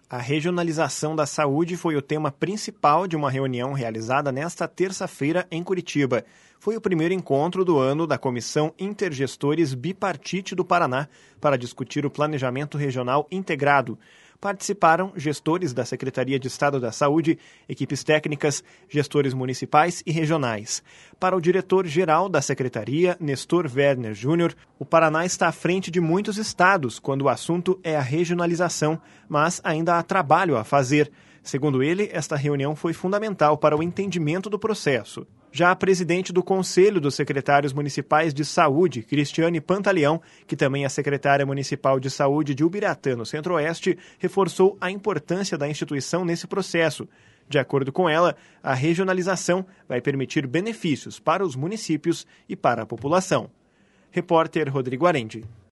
A regionalização da saúde foi o tema principal de uma reunião realizada nesta terça-feira em Curitiba. Foi o primeiro encontro do ano da Comissão Intergestores Bipartite do Paraná para discutir o planejamento regional integrado. Participaram gestores da Secretaria de Estado da Saúde, equipes técnicas, gestores municipais e regionais. Para o diretor-geral da Secretaria, Nestor Werner Júnior, o Paraná está à frente de muitos estados quando o assunto é a regionalização, mas ainda há trabalho a fazer. Segundo ele, esta reunião foi fundamental para o entendimento do processo. Já a presidente do Conselho dos Secretários Municipais de Saúde, Cristiane Pantaleão, que também é secretária municipal de saúde de Ubiratã, no Centro-Oeste, reforçou a importância da instituição nesse processo. De acordo com ela, a regionalização vai permitir benefícios para os municípios e para a população. Repórter Rodrigo Arendi.